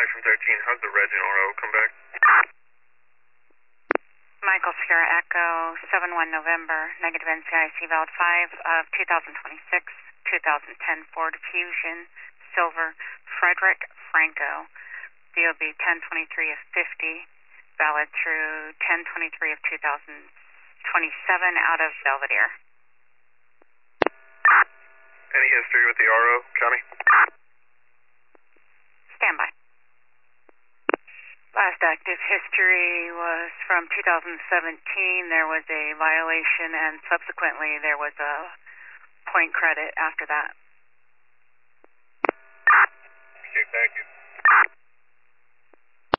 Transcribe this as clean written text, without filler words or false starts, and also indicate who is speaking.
Speaker 1: from 13. How's the reg and RO come back?
Speaker 2: Michael Sierra Echo, 71 November, negative NCIC valid 5 of 2026, 2010 Ford Fusion, silver, Frederick Franco, DOB 1023 of 50, valid through 1023 of 2027 out of Belvedere.
Speaker 1: Any history with the RO, County?
Speaker 2: Standby. Last active history was from 2017. There was a violation and subsequently there was a point credit after that.